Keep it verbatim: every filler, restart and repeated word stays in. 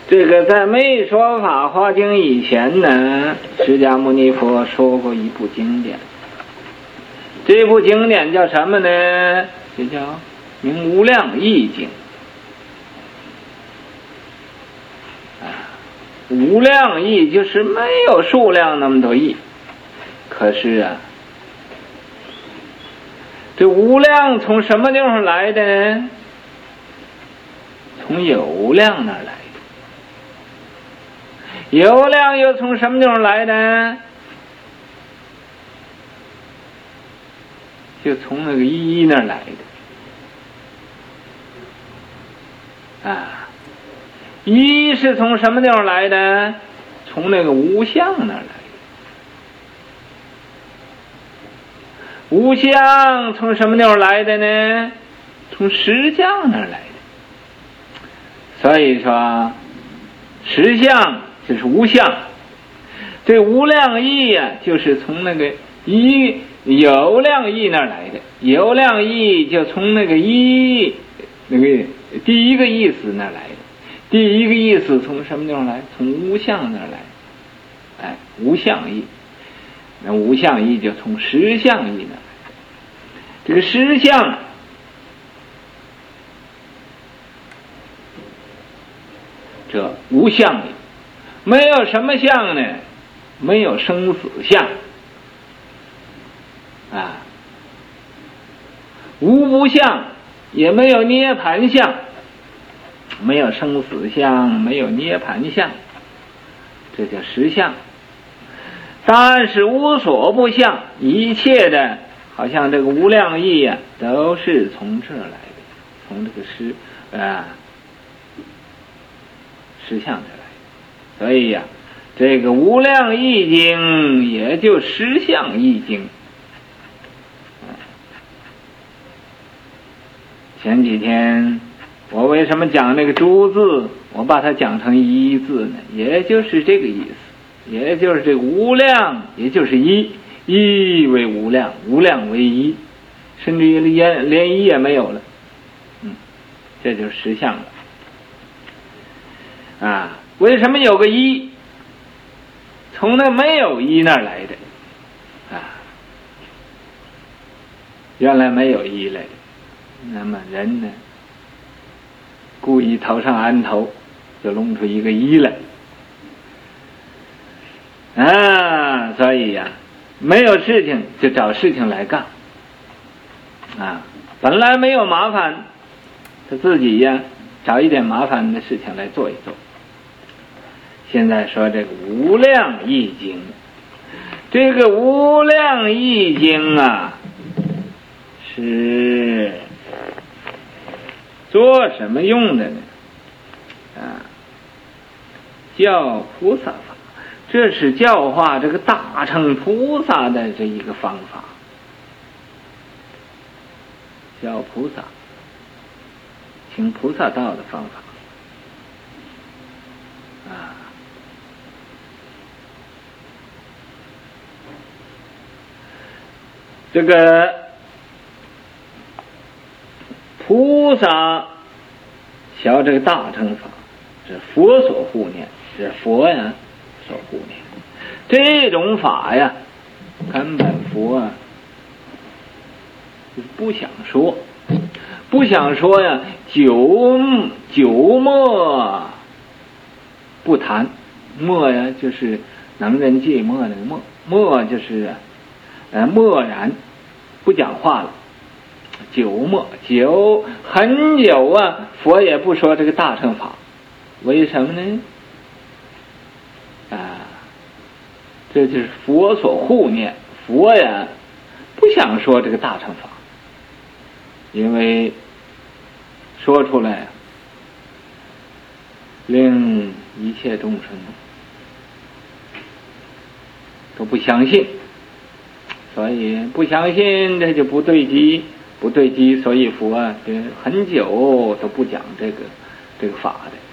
这个在没说《法华经》以前呢，释迦牟尼佛说过一部经典。这部经典叫什么呢？这叫《名无量义经》啊。无量义就是没有数量那么多义，可是啊，这无量从什么地方来的呢？从有量那儿来的。有量又从什么地方来的？就从那个一那儿来的啊。一是从什么地方来的？从那个无相那儿来的。无相从什么地方来的呢？从实相那儿来的。所以说实相就是无相，这无量义呀、啊，就是从那个一有量义那儿来的。有量义就从那个一那个第一个意思那儿来的。第一个意思从什么地方来？从无相那儿来。哎，无相义，那无相义就从实相义那儿来。这个实相这无相义，没有什么相呢？没有生死相啊，无不相，也没有涅盘相，没有生死相，没有涅盘相，这叫实相。但是无所不相，一切的好像这个无量义呀、啊，都是从这儿来的，从这个实啊实相这儿来的。所以呀、啊，这个无量义经也就实相义经。前几天我为什么讲那个诸字，我把它讲成一字呢？也就是这个意思，也就是这个无量，也就是一，一为无量，无量为一，甚至于连连一也没有了。嗯，这就是实相了。啊，为什么有个一？从那没有一那儿来的。啊，原来没有一来的。那么人呢，故意头上安头，就弄出一个一来啊！所以呀、啊，没有事情就找事情来干啊！本来没有麻烦，他自己呀找一点麻烦的事情来做一做。现在说这个无量义经，这个无量义经啊，是做什么用的呢？啊，教菩萨法，这是教化这个大乘菩萨的这一个方法。教菩萨行菩萨道的方法啊。这个菩萨学这个大乘法，是佛所护念，是佛呀所护念。这种法呀，根本佛啊不想说，不想说呀，久久默不谈。默呀，就是能人寂寞那个默，默就是呃默然不讲话了。久默久很久啊，佛也不说这个大乘法，为什么呢？啊，这就是佛所护念，佛呀不想说这个大乘法，因为说出来令一切众生都不相信，所以不相信这就不对机。不对机，所以佛啊，这很久都不讲这个这个法的。